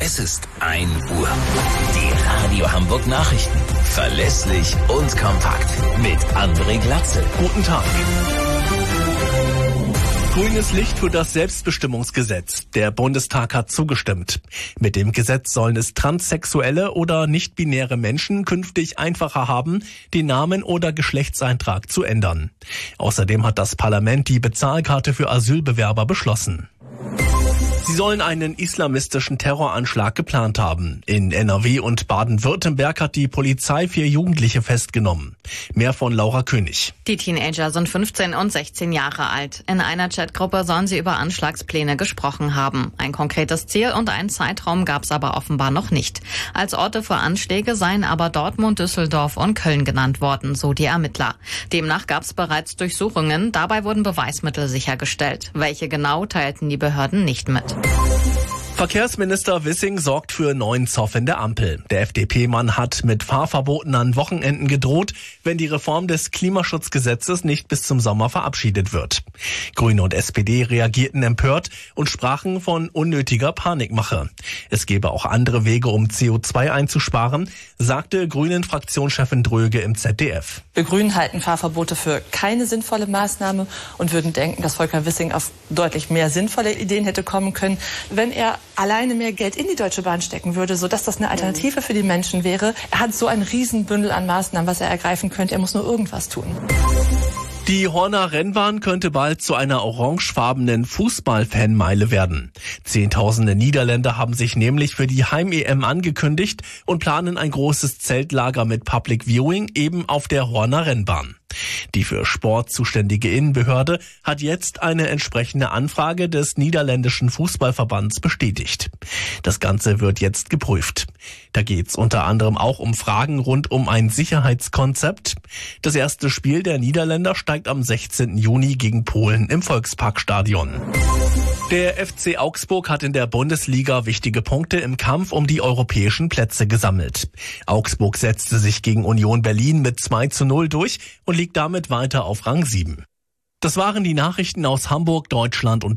Es ist 1 Uhr. Die Radio Hamburg Nachrichten. Verlässlich und kompakt. Mit André Glatzel. Guten Tag. Grünes Licht für das Selbstbestimmungsgesetz. Der Bundestag hat zugestimmt. Mit dem Gesetz sollen es transsexuelle oder nicht-binäre Menschen künftig einfacher haben, den Namen oder Geschlechtseintrag zu ändern. Außerdem hat das Parlament die Bezahlkarte für Asylbewerber beschlossen. Sie sollen einen islamistischen Terroranschlag geplant haben. In NRW und Baden-Württemberg hat die Polizei 4 Jugendliche festgenommen. Mehr von Laura König. Die Teenager sind 15 und 16 Jahre alt. In einer Chatgruppe sollen sie über Anschlagspläne gesprochen haben. Ein konkretes Ziel und einen Zeitraum gab es aber offenbar noch nicht. Als Orte für Anschläge seien aber Dortmund, Düsseldorf und Köln genannt worden, so die Ermittler. Demnach gab es bereits Durchsuchungen. Dabei wurden Beweismittel sichergestellt. Welche genau, teilten die Behörden nicht mit. Verkehrsminister Wissing sorgt für neuen Zoff in der Ampel. Der FDP-Mann hat mit Fahrverboten an Wochenenden gedroht, wenn die Reform des Klimaschutzgesetzes nicht bis zum Sommer verabschiedet wird. Grüne und SPD reagierten empört und sprachen von unnötiger Panikmache. Es gebe auch andere Wege, um CO2 einzusparen, sagte Grünen-Fraktionschefin Dröge im ZDF. Wir Grünen halten Fahrverbote für keine sinnvolle Maßnahme und würden denken, dass Volker Wissing auf deutlich mehr sinnvolle Ideen hätte kommen können, wenn er alleine mehr Geld in die Deutsche Bahn stecken würde, sodass das eine Alternative für die Menschen wäre. Er hat so ein Riesenbündel an Maßnahmen, was er ergreifen könnte. Er muss nur irgendwas tun. Die Horner Rennbahn könnte bald zu einer orangefarbenen Fußball-Fanmeile werden. Zehntausende Niederländer haben sich nämlich für die Heim-EM angekündigt und planen ein großes Zeltlager mit Public Viewing eben auf der Horner Rennbahn. Die für Sport zuständige Innenbehörde hat jetzt eine entsprechende Anfrage des niederländischen Fußballverbands bestätigt. Das Ganze wird jetzt geprüft. Da geht's unter anderem auch um Fragen rund um ein Sicherheitskonzept. Das erste Spiel der Niederländer steigt am 16. Juni gegen Polen im Volksparkstadion. Der FC Augsburg hat in der Bundesliga wichtige Punkte im Kampf um die europäischen Plätze gesammelt. Augsburg setzte sich gegen Union Berlin mit 2:0 durch und liegt damit weiter auf Rang 7. Das waren die Nachrichten aus Hamburg, Deutschland und